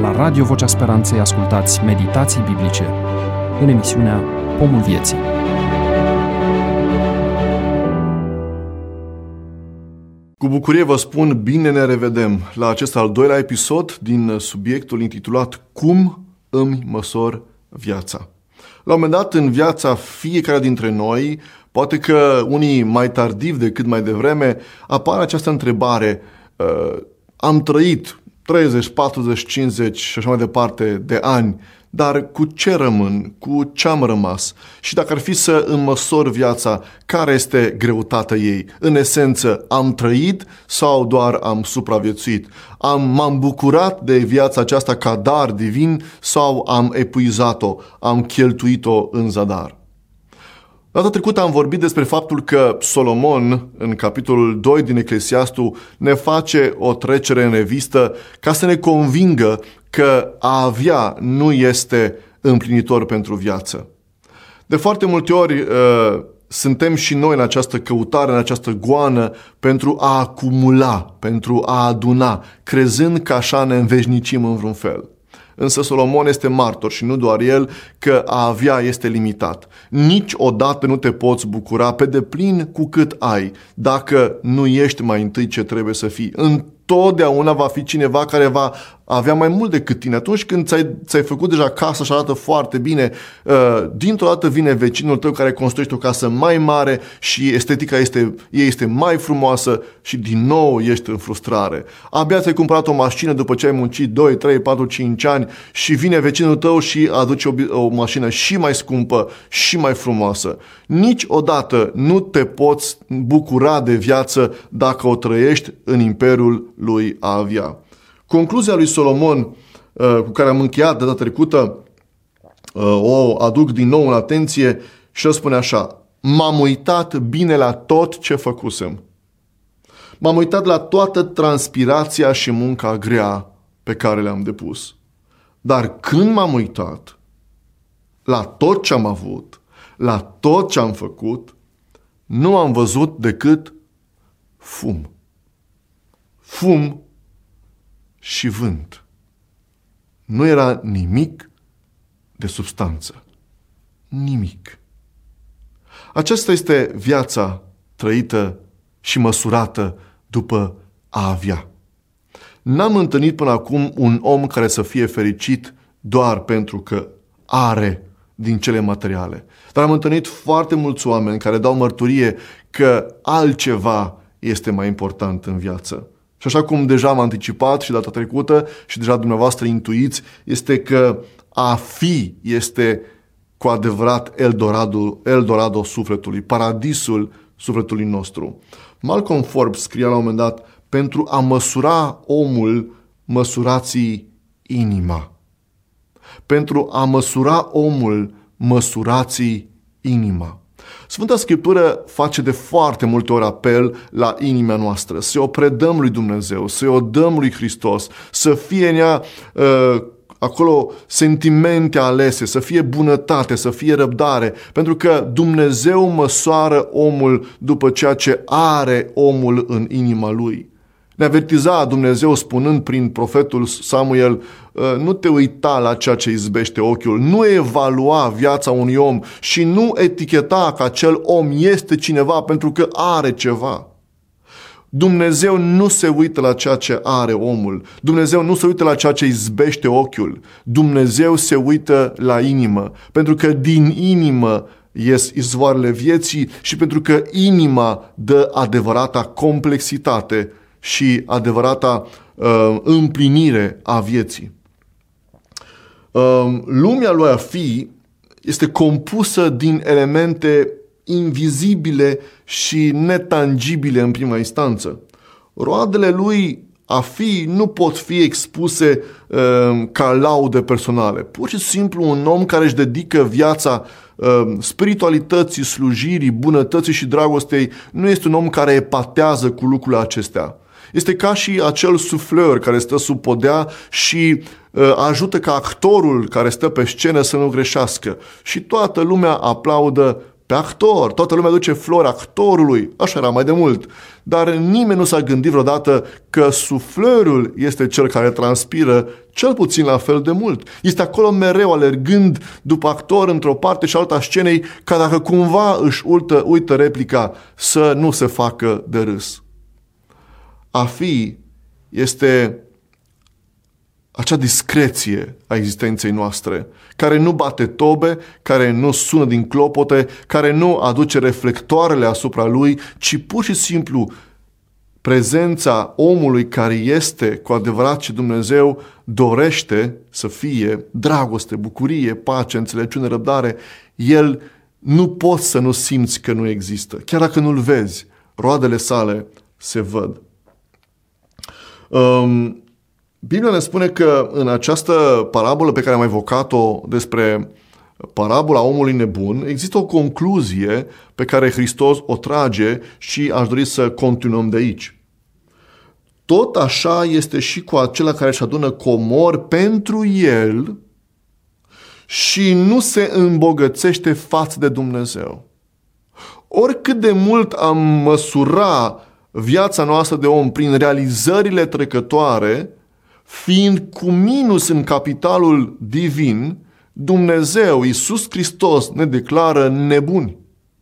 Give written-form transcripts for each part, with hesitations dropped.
La Radio Vocea Speranței ascultați meditații biblice în emisiunea Pomul Vieții. Cu bucurie vă spun, bine ne revedem la acest al doilea episod din subiectul intitulat Cum îmi măsor viața? La un moment dat în viața fiecare dintre noi, poate că unii mai tardiv decât mai devreme, apare această întrebare: am trăit 30, 40, 50 și așa mai departe de ani, dar cu ce rămân? Cu ce am rămas? Și dacă ar fi să îmi măsor viața, care este greutatea ei? În esență, am trăit sau doar am supraviețuit? M-am bucurat de viața aceasta ca dar divin sau am epuizat-o, am cheltuit-o în zadar? Data trecută am vorbit despre faptul că Solomon, în capitolul 2 din Eclesiastul, ne face o trecere în revistă ca să ne convingă că a avea nu este împlinitor pentru viață. De foarte multe ori suntem și noi în această căutare, în această goană pentru a acumula, pentru a aduna, crezând că așa ne înveșnicim în vreun fel. Însă Solomon este martor și nu doar el că a avea este limitat. Niciodată nu te poți bucura pe deplin cu cât ai, dacă nu ești mai întâi ce trebuie să fii. Întotdeauna va fi cineva care va avea mai mult decât tine. Atunci când ți-ai făcut deja casa și arată foarte bine, dintr-o dată vine vecinul tău care construiește o casă mai mare și estetica ei este mai frumoasă și din nou ești în frustrare. Abia ți-ai cumpărat o mașină după ce ai muncit 2, 3, 4, 5 ani și vine vecinul tău și aduce o mașină și mai scumpă și mai frumoasă. Niciodată nu te poți bucura de viață dacă o trăiești în imperiul lui a avea. Concluzia lui Solomon, cu care am încheiat de data trecută, o aduc din nou în atenție și el spune așa: m-am uitat bine la tot ce făcusem. M-am uitat la toată transpirația și munca grea pe care le-am depus. Dar când m-am uitat la tot ce am avut, la tot ce am făcut, nu am văzut decât fum. Fum și vânt. Nu era nimic de substanță. Nimic. Aceasta este viața trăită și măsurată după a avea. N-am întâlnit până acum un om care să fie fericit doar pentru că are din cele materiale. Dar am întâlnit foarte mulți oameni care dau mărturie că altceva este mai important în viață. Și așa cum deja am anticipat și data trecută și deja dumneavoastră intuiți, este că a fi este cu adevărat Eldorado sufletului, paradisul sufletului nostru. Malcolm Forbes scria la un moment dat: pentru a măsura omul, măsurați inima. Pentru a măsura omul, măsurați inima. Sfânta Scriptură face de foarte multe ori apel la inima noastră, să o predăm lui Dumnezeu, să o dăm lui Hristos, să fie în ea acolo sentimente alese, să fie bunătate, să fie răbdare, pentru că Dumnezeu măsoară omul după ceea ce are omul în inima lui. Ne avertiza Dumnezeu spunând prin profetul Samuel: nu te uita la ceea ce izbește ochiul, nu evalua viața unui om și nu eticheta că acel om este cineva pentru că are ceva. Dumnezeu nu se uită la ceea ce are omul. Dumnezeu nu se uită la ceea ce izbește ochiul. Dumnezeu se uită la inimă, pentru că din inimă ies izvoarele vieții și pentru că inima dă adevărata complexitate și adevărata împlinire a vieții. Lumea lui a fi este compusă din elemente invizibile și netangibile în prima instanță. Roadele lui a fi nu pot fi expuse ca laude personale. Pur și simplu un om care își dedică viața spiritualității, slujirii, bunătății și dragostei nu este un om care epatează cu lucrurile acestea. Este ca și acel sufleur care stă sub podea și ajută ca actorul care stă pe scenă să nu greșească. Și toată lumea aplaudă pe actor. Toată lumea duce flori actorului, așa era mai de mult. Dar nimeni nu s-a gândit vreodată că suflorul este cel care transpiră cel puțin la fel de mult. Este acolo mereu alergând după actor într-o parte și alta a scenei, ca dacă cumva își uită replica să nu se facă de râs. A fi este acea discreție a existenței noastre, care nu bate tobe, care nu sună din clopote, care nu aduce reflectoarele asupra lui, ci pur și simplu prezența omului care este cu adevărat ce Dumnezeu dorește să fie, dragoste, bucurie, pace, înțelepciune, răbdare, el nu poți să nu simți că nu există. Chiar dacă nu-l vezi, roadele sale se văd. Biblia ne spune că în această parabolă pe care am evocat-o despre parabola omului nebun, există o concluzie pe care Hristos o trage și aș dori să continuăm de aici. Tot așa este și cu acela care își adună comori pentru el și nu se îmbogățește față de Dumnezeu. Oricât de mult am măsura viața noastră de om prin realizările trecătoare, fiind cu minus în capitalul divin, Dumnezeu, Iisus Hristos, ne declară nebuni.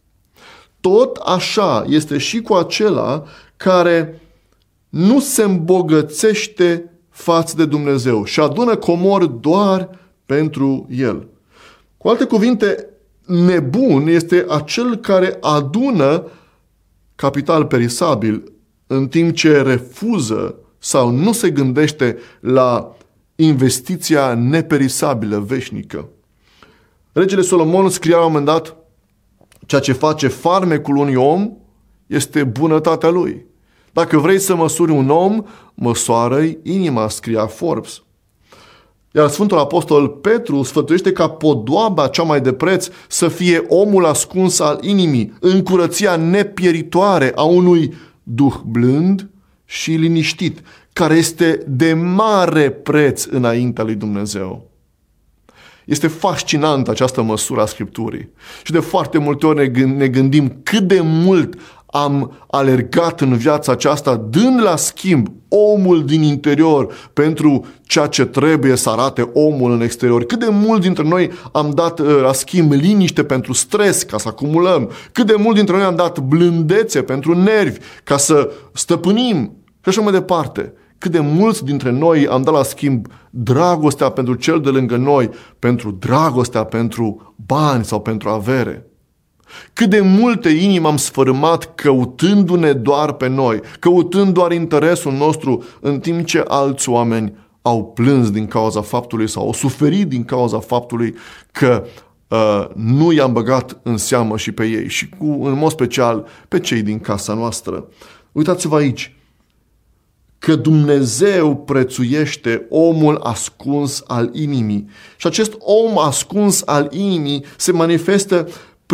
Tot așa este și cu acela care nu se îmbogățește față de Dumnezeu și adună comori doar pentru el. Cu alte cuvinte, nebun este acel care adună capital perisabil în timp ce refuză sau nu se gândește la investiția neperisabilă, veșnică. Regele Solomon scria la un moment dat: ceea ce face farmecul unui om este bunătatea lui. Dacă vrei să măsuri un om, măsoară-i inima, scria Forbes. Iar Sfântul Apostol Petru sfătuiește ca podoaba cea mai de preț să fie omul ascuns al inimii, în curăția nepieritoare a unui duh blând și liniștit, care este de mare preț înaintea lui Dumnezeu. Este fascinantă această măsură a Scripturii. Și de foarte multe ori ne gândim cât de mult am alergat în viața aceasta, dând la schimb omul din interior pentru ceea ce trebuie să arate omul în exterior. Cât de mult dintre noi am dat la schimb liniște pentru stres, ca să acumulăm. Cât de mult dintre noi am dat blândețe pentru nervi, ca să stăpânim. Și așa mai departe. Cât de mulți dintre noi am dat la schimb dragostea pentru cel de lângă noi, pentru dragostea pentru bani sau pentru avere. Cât de multe inimi am sfărâmat căutându-ne doar pe noi, căutând doar interesul nostru, în timp ce alți oameni au plâns din cauza faptului sau au suferit din cauza faptului că nu i-am băgat în seamă și pe ei și în mod special pe cei din casa noastră. Uitați-vă aici că Dumnezeu prețuiește omul ascuns al inimii și acest om ascuns al inimii se manifestă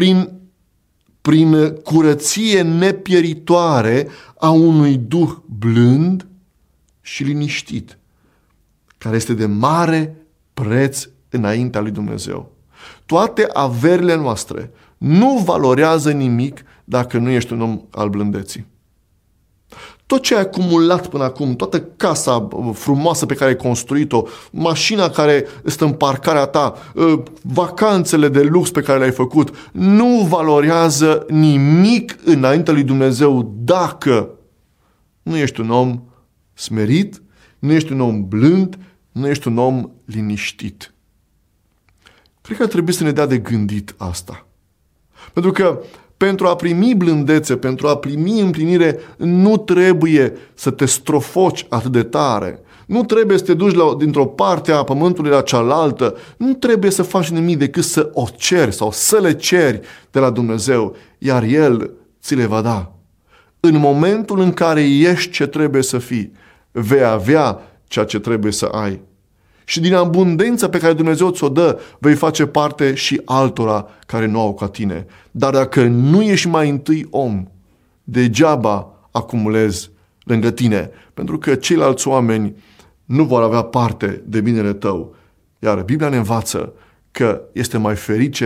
prin curăție nepieritoare a unui duh blând și liniștit, care este de mare preț înaintea lui Dumnezeu. Toate averile noastre nu valorează nimic dacă nu ești un om al blândeții. Tot ce ai acumulat până acum, toată casa frumoasă pe care ai construit-o, mașina care este în parcarea ta, vacanțele de lux pe care le-ai făcut, nu valorează nimic înaintea lui Dumnezeu dacă nu ești un om smerit, nu ești un om blând, nu ești un om liniștit. Cred că ar trebui să ne dea de gândit asta. Pentru că pentru a primi blândețe, pentru a primi împlinire, nu trebuie să te strofoci atât de tare. Nu trebuie să te duci dintr-o parte a pământului la cealaltă. Nu trebuie să faci nimic decât să o ceri sau să le ceri de la Dumnezeu, iar El ți le va da. În momentul în care ești ce trebuie să fii, vei avea ceea ce trebuie să ai. Și din abundența pe care Dumnezeu ți-o dă, vei face parte și altora care nu au ca tine. Dar dacă nu ești mai întâi om, degeaba acumulezi lângă tine, pentru că ceilalți oameni nu vor avea parte de binele tău. Iar Biblia ne învață că este mai ferice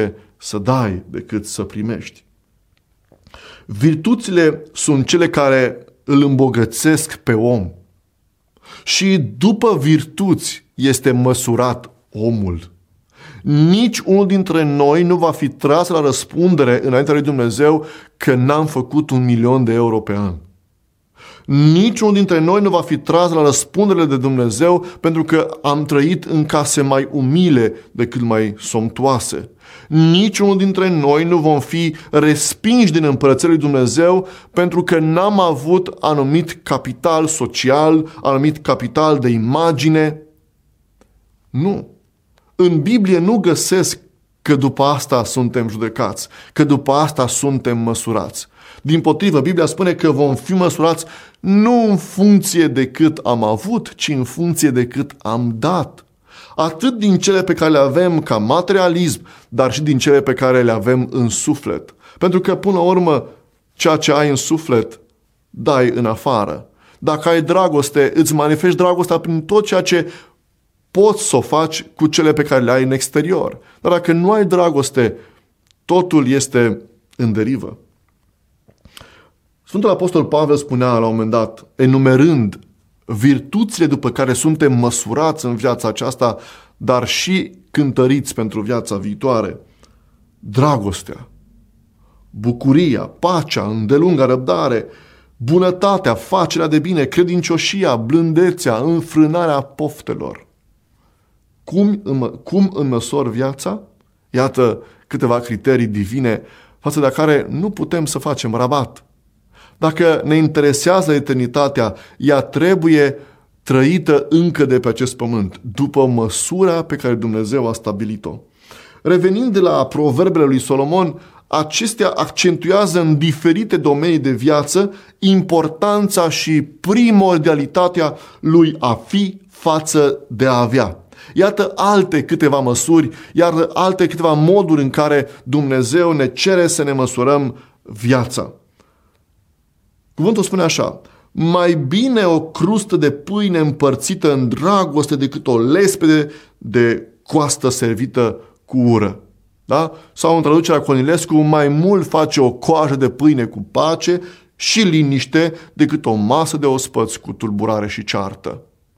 să dai decât să primești. Virtuțile sunt cele care îl îmbogățesc pe om. Și după virtuți este măsurat omul. Nici unul dintre noi nu va fi tras la răspundere înaintea lui Dumnezeu că n-am făcut 1.000.000 de euro pe an. Nici unul dintre noi nu va fi tras la răspundere de Dumnezeu pentru că am trăit în case mai umile decât mai somptuoase. Nici unul dintre noi nu vom fi respinși din împărăția lui Dumnezeu pentru că n-am avut anumit capital social, anumit capital de imagine. Nu. În Biblie nu găsesc că după asta suntem judecați, că după asta suntem măsurați. Dimpotrivă, Biblia spune că vom fi măsurați nu în funcție de cât am avut, ci în funcție de cât am dat. Atât din cele pe care le avem ca materialism, dar și din cele pe care le avem în suflet. Pentru că, până la urmă, ceea ce ai în suflet, dai în afară. Dacă ai dragoste, îți manifesti dragostea prin tot ceea ce poți să o faci cu cele pe care le ai în exterior. Dar dacă nu ai dragoste, totul este în derivă. Sfântul Apostol Pavel spunea la un moment dat, enumerând virtuțile după care suntem măsurați în viața aceasta, dar și cântăriți pentru viața viitoare: dragostea, bucuria, pacea, îndelunga răbdare, bunătatea, facerea de bine, credincioșia, blândețea, înfrânarea poftelor. Cum înmăsor viața? Iată câteva criterii divine față de care nu putem să facem rabat. Dacă ne interesează eternitatea, ea trebuie trăită încă de pe acest pământ, după măsura pe care Dumnezeu a stabilit-o. Revenind de la proverbele lui Solomon, acestea accentuează în diferite domenii de viață importanța și primordialitatea lui a fi față de a avea. Iată alte câteva măsuri, iar alte câteva moduri în care Dumnezeu ne cere să ne măsurăm viața. Cuvântul spune așa: mai bine o crustă de pâine împărțită în dragoste decât o lespede de coastă servită cu ură. Da? Sau în traducerea Cornilescu, mai mult face o coajă de pâine cu pace și liniște decât o masă de ospăți cu tulburare și ceartă.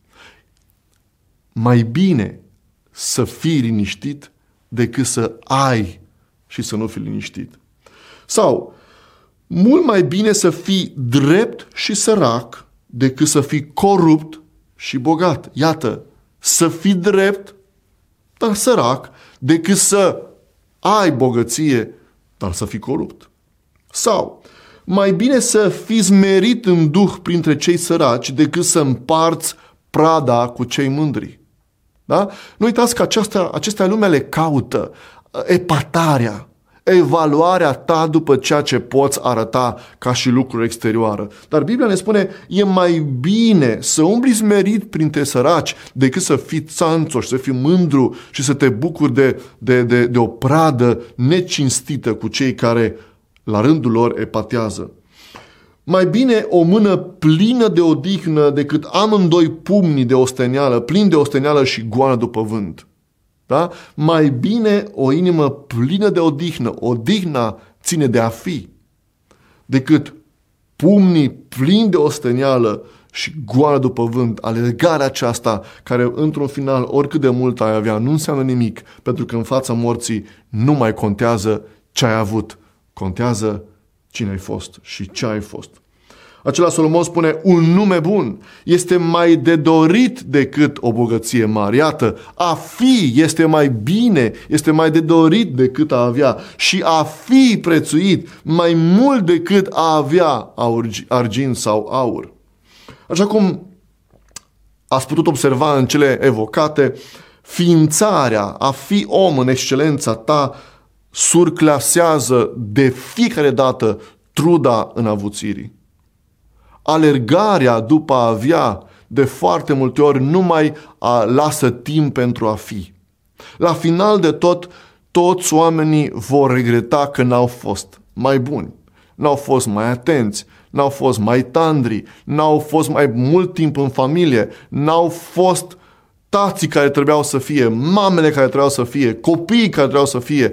Mai bine să fii liniștit decât să ai și să nu fii liniștit. Sau mult mai bine să fii drept și sărac decât să fii corupt și bogat. Iată, să fii drept, dar sărac, decât să ai bogăție, dar să fii corupt. Sau mai bine să fii smerit în duh printre cei săraci decât să împarți prada cu cei mândri. Da? Nu uitați că acestea lumea le caută epatarea, evaluarea ta după ceea ce poți arăta ca și lucruri exterioare. Dar Biblia ne spune, e mai bine să umbli smerit printre săraci decât să fii țanțoș, să fii mândru și să te bucuri de o pradă necinstită cu cei care la rândul lor epatează. Mai bine o mână plină de odihnă decât amândoi pumni de ostenială, plini de ostenială și goană după vânt. Da? Mai bine o inimă plină de odihnă, odihna ține de a fi, decât pumnii plini de ostenială și goană după vânt. Alergarea aceasta, care într-un final, oricât de mult ai avea, nu înseamnă nimic, pentru că în fața morții nu mai contează ce ai avut, contează cine ai fost și ce ai fost. Acela Solomon spune, un nume bun este mai de dorit decât o bogăție mare. Iată, a fi este mai bine, este mai de dorit decât a avea. Și a fi prețuit mai mult decât a avea argint sau aur. Așa cum ați putut observa în cele evocate, ființarea, a fi om în excelența ta, surclasează de fiecare dată truda înavuțirii. Alergarea după a avea de foarte multe ori nu mai lasă timp pentru a fi. La final de tot, toți oamenii vor regreta că n-au fost mai buni, n-au fost mai atenți, n-au fost mai tandri, n-au fost mai mult timp în familie, n-au fost tații care trebuiau să fie, mamele care trebuiau să fie, copiii care trebuiau să fie.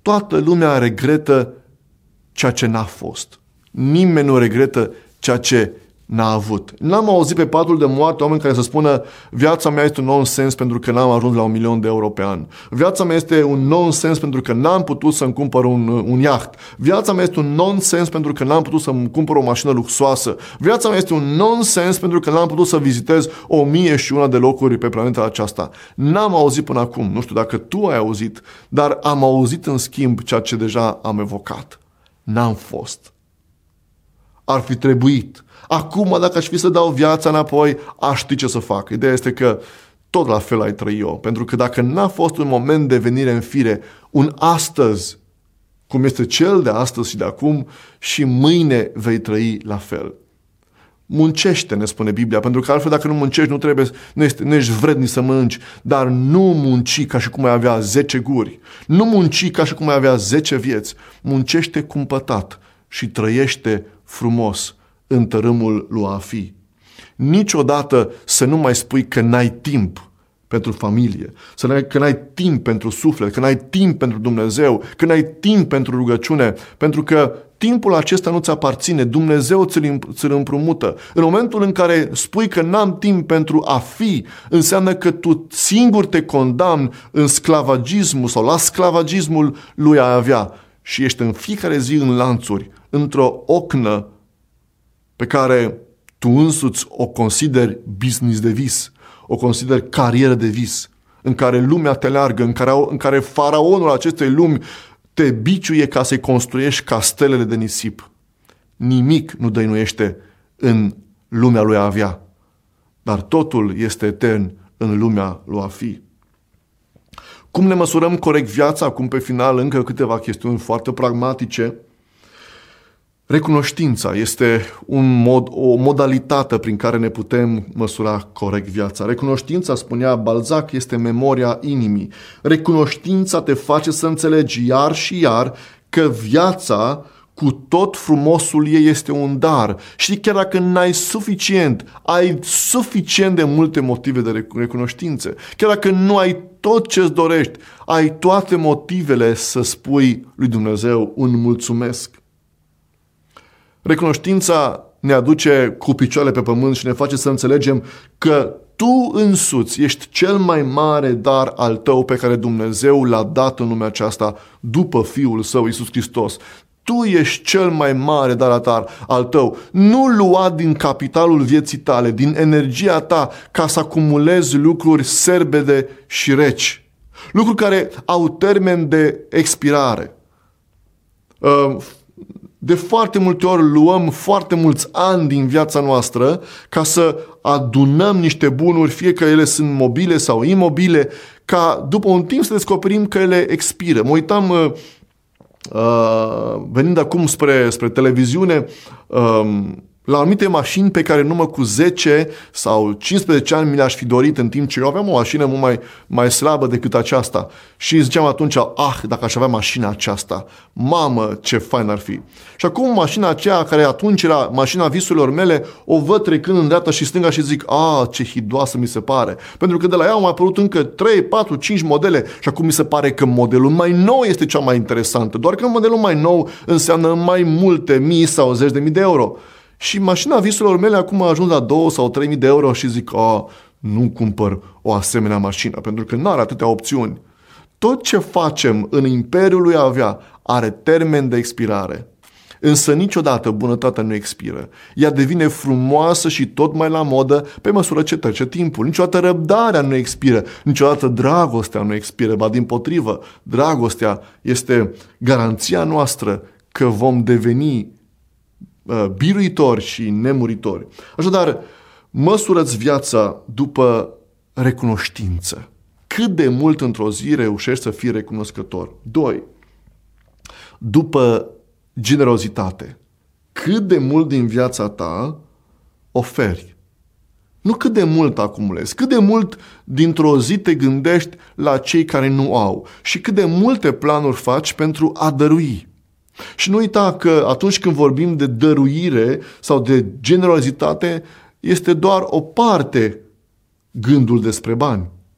Toată lumea regretă ceea ce n-a fost. Nimeni nu regretă ceea ce n-a avut. N-am auzit pe patul de moarte oameni care să spună viața mea este un nonsens pentru că n-am ajuns la 1.000.000 de euro pe an. Viața mea este un nonsens pentru că n-am putut să-mi cumpăr un iaht. Viața mea este un nonsens pentru că n-am putut să-mi cumpăr o mașină luxoasă. Viața mea este un nonsens pentru că n-am putut să vizitez 1.001 de locuri pe planeta aceasta. N-am auzit până acum. Nu știu dacă tu ai auzit, dar am auzit în schimb ceea ce deja am evocat. N-am fost. Ar fi trebuit. Acum, dacă aș fi să dau viața înapoi, aș ști ce să fac. Ideea este că tot la fel ai trăi eu. Pentru că dacă n-a fost un moment de venire în fire, un astăzi, cum este cel de astăzi și de acum, și mâine vei trăi la fel. Muncește, ne spune Biblia, pentru că altfel dacă nu muncești, nu ești vrednic să mănânci, dar nu munci ca și cum ai avea 10 guri. Nu munci ca și cum ai avea 10 vieți. Muncește cumpătat și trăiește frumos în tărâmul lui a fi. Niciodată să nu mai spui că n-ai timp pentru familie, că n-ai timp pentru suflet, că n-ai timp pentru Dumnezeu, că n-ai timp pentru rugăciune, pentru că timpul acesta nu ți aparține, Dumnezeu ți-l împrumută. În momentul în care spui că n-am timp pentru a fi, înseamnă că tu singur te condamni în sclavagismul sau la sclavagismul lui a avea și ești în fiecare zi în lanțuri, într-o ocnă pe care tu însuți o consideri business de vis, o consideri carieră de vis, în care lumea te leargă, în care faraonul acestei lumi te biciuie ca să-i construiești castelele de nisip. Nimic nu dăinuiește în lumea lui a avea, dar totul este etern în lumea lui a fi. Cum ne măsurăm corect viața? Acum pe final încă câteva chestiuni foarte pragmatice. Recunoștința este o modalitate prin care ne putem măsura corect viața. Recunoștința, spunea Balzac, este memoria inimii. Recunoștința te face să înțelegi iar și iar că viața cu tot frumosul ei este un dar. Și chiar dacă n-ai suficient, ai suficient de multe motive de recunoștință. Chiar dacă nu ai tot ce-ți dorești, ai toate motivele să spui lui Dumnezeu un mulțumesc. Recunoștința ne aduce cu picioarele pe pământ și ne face să înțelegem că tu însuți ești cel mai mare dar al tău pe care Dumnezeu l-a dat în lumea aceasta după Fiul Său, Iisus Hristos. Tu ești cel mai mare dar al tău. Nu lua din capitalul vieții tale, din energia ta, ca să acumulezi lucruri serbede și reci. Lucruri care au termen de expirare. De foarte multe ori luăm foarte mulți ani din viața noastră ca să adunăm niște bunuri, fie că ele sunt mobile sau imobile, ca după un timp să descoperim că ele expiră. Mă uitam, venind acum spre televiziune, la anumite mașini pe care numai cu 10 sau 15 ani mi le-aș fi dorit, în timp ce eu aveam o mașină mult mai slabă decât aceasta. Și ziceam atunci, dacă aș avea mașina aceasta, mamă, ce fain ar fi. Și acum mașina aceea, care atunci era mașina visurilor mele, o văd trecând în dreapta și stânga și zic, ce hidoasă mi se pare. Pentru că de la ea au mai apărut încă 3, 4, 5 modele și acum mi se pare că modelul mai nou este cea mai interesantă. Doar că modelul mai nou înseamnă mai multe mii sau 10.000 de euro. Și mașina visurilor mele acum a ajuns la 2 sau 3.000 de euro și zic, nu cumpăr o asemenea mașină, pentru că nu are atâtea opțiuni. Tot ce facem în imperiul lui a avea are termen de expirare. Însă niciodată bunătatea nu expiră. Ea devine frumoasă și tot mai la modă pe măsură ce trece timpul. Niciodată răbdarea nu expiră, niciodată dragostea nu expiră, ba dimpotrivă, dragostea este garanția noastră că vom deveni biruitori și nemuritori. Așadar, măsură-ți viața după recunoștință. Cât de mult într-o zi reușești să fii recunoscător. 2. După generozitate. Cât de mult din viața ta oferi. Nu cât de mult acumulezi, cât de mult dintr-o zi te gândești la cei care nu au și cât de multe planuri faci pentru a dărui. Și nu uita că atunci când vorbim de dăruire sau de generozitate, este doar o parte gândul despre bani.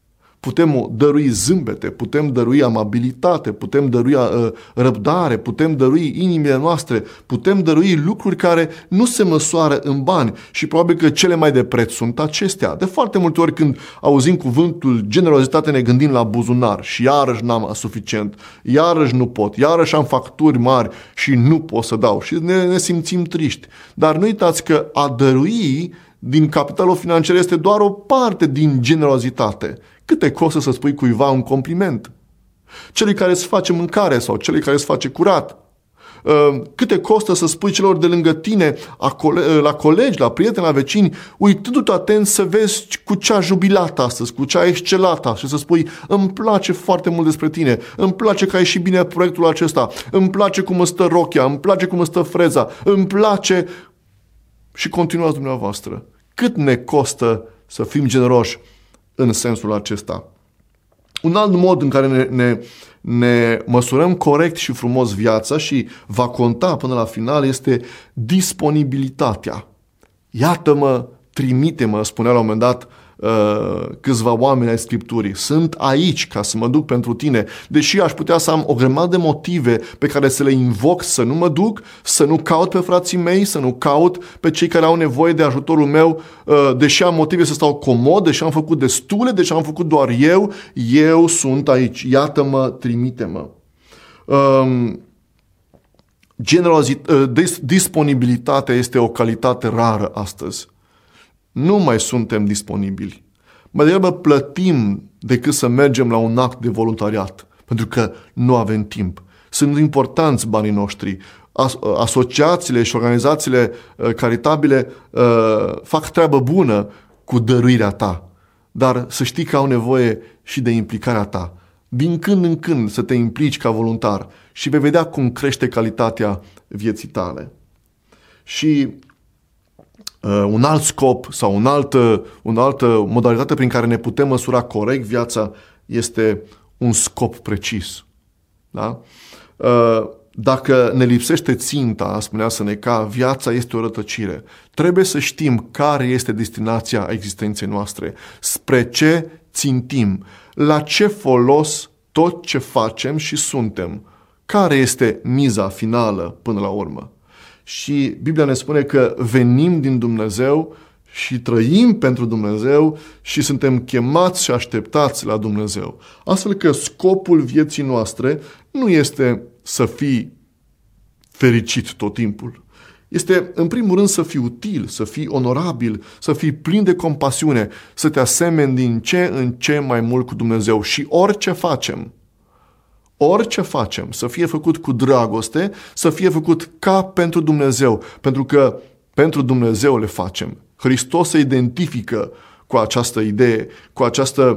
putem dărui zâmbete, putem dărui amabilitate, putem dărui răbdare, putem dărui inimile noastre, putem dărui lucruri care nu se măsoară în bani și probabil că cele mai de preț sunt acestea. De foarte multe ori când auzim cuvântul generozitate ne gândim la buzunar și iarăși n-am suficient, iarăși nu pot, iarăși am facturi mari și nu pot să dau și ne simțim triști. Dar nu uitați că a dărui din capitalul financiar este doar o parte din generozitate. Cât te costă să spui cuiva un compliment? Celui care îți face mâncare sau celui care îți face curat? Cât te costă să spui celor de lângă tine, la colegi, la prieteni, la vecini, uitându-te atent să vezi cu ce a jubilat astăzi, cu ce a excelat și să spui, îmi place foarte mult despre tine, îmi place că ai ieșit bine proiectul acesta, îmi place cum îmi stă rochia, îmi place cum îmi stă freza, îmi place... Și continuați dumneavoastră. Cât ne costă să fim generoși în sensul acesta? Un alt mod în care ne măsurăm corect și frumos viața și va conta până la final este disponibilitatea. Iată-mă, trimite-mă, spunea la un moment dat câțiva oameni ai Scripturii. Sunt aici ca să mă duc pentru tine. Deși aș putea să am o grămadă de motive pe care să le invoc să nu mă duc, să nu caut pe frații mei, să nu caut pe cei care au nevoie de ajutorul meu, deși am motive să stau comod, deși am făcut destule, deși am făcut doar eu sunt aici. Iată-mă, trimite-mă. Disponibilitatea este o calitate rară astăzi. Nu mai suntem disponibili. Mai degrabă plătim decât să mergem la un act de voluntariat, pentru că nu avem timp. Sunt importanți banii noștri. Asociațiile și organizațiile caritabile fac treabă bună cu dăruirea ta, dar să știi că au nevoie și de implicarea ta. Din când în când să te implici ca voluntar și vei vedea cum crește calitatea vieții tale. Și un alt scop sau o altă modalitate prin care ne putem măsura corect viața este un scop precis. Da? Dacă ne lipsește ținta, spunea Seneca, viața este o rătăcire. Trebuie să știm care este destinația existenței noastre, spre ce țintim, la ce folos tot ce facem și suntem, care este miza finală până la urmă. Și Biblia ne spune că venim din Dumnezeu și trăim pentru Dumnezeu și suntem chemați și așteptați la Dumnezeu. Astfel că scopul vieții noastre nu este să fii fericit tot timpul. Este, în primul rând, să fii util, să fii onorabil, să fii plin de compasiune, să te asemeni din ce în ce mai mult cu Dumnezeu. Și orice facem, să fie făcut cu dragoste, să fie făcut ca pentru Dumnezeu, pentru că pentru Dumnezeu le facem. Hristos se identifică cu această idee, cu această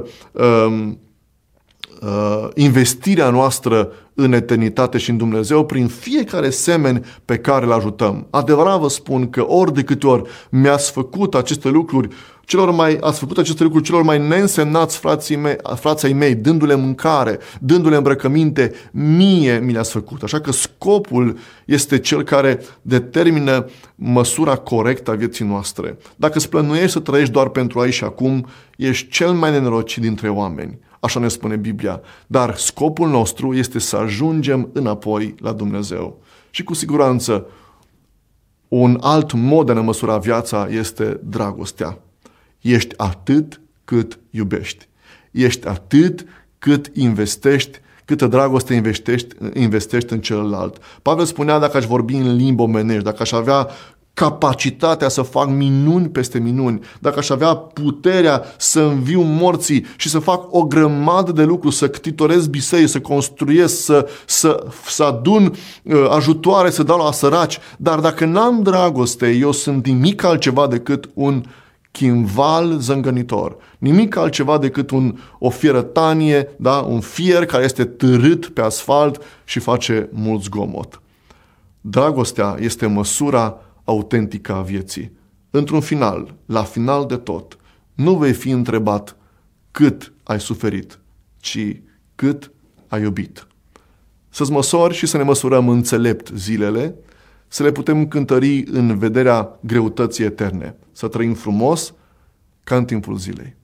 investirea noastră în eternitate și în Dumnezeu prin fiecare semen pe care îl ajutăm. Adevărat vă spun că ori de câte ori ați făcut aceste lucruri celor mai neînsemnați frații mei, dându-le mâncare, dându-le îmbrăcăminte, mie mi le-ați făcut. Așa că scopul este cel care determină măsura corectă a vieții noastre. Dacă îți plănuiești să trăiești doar pentru aici și acum, ești cel mai nenorocit dintre oameni. Așa ne spune Biblia. Dar scopul nostru este să ajungem înapoi la Dumnezeu. Și cu siguranță, un alt mod de a ne măsura viața este dragostea. Ești atât cât iubești. Ești atât cât investești, câtă dragoste investești în celălalt. Pavel spunea, dacă aș vorbi în limbi omenești, dacă aș avea capacitatea să fac minuni peste minuni, dacă aș avea puterea să înviu morții și să fac o grămadă de lucruri, să ctitorez biserici, să construiesc, să adun ajutoare, să dau la săraci, dar dacă n-am dragoste, eu sunt nimic altceva decât un chimval zângănitor. Nimic altceva decât o fierătanie, da? Un fier care este târât pe asfalt și face mult zgomot. Dragostea este măsura autentică a vieții. Într-un final, la final de tot, nu vei fi întrebat cât ai suferit, ci cât ai iubit. Să-ți măsori și să ne măsurăm înțelept zilele, să le putem cântări în vederea greutății eterne, să trăim frumos ca în timpul zilei.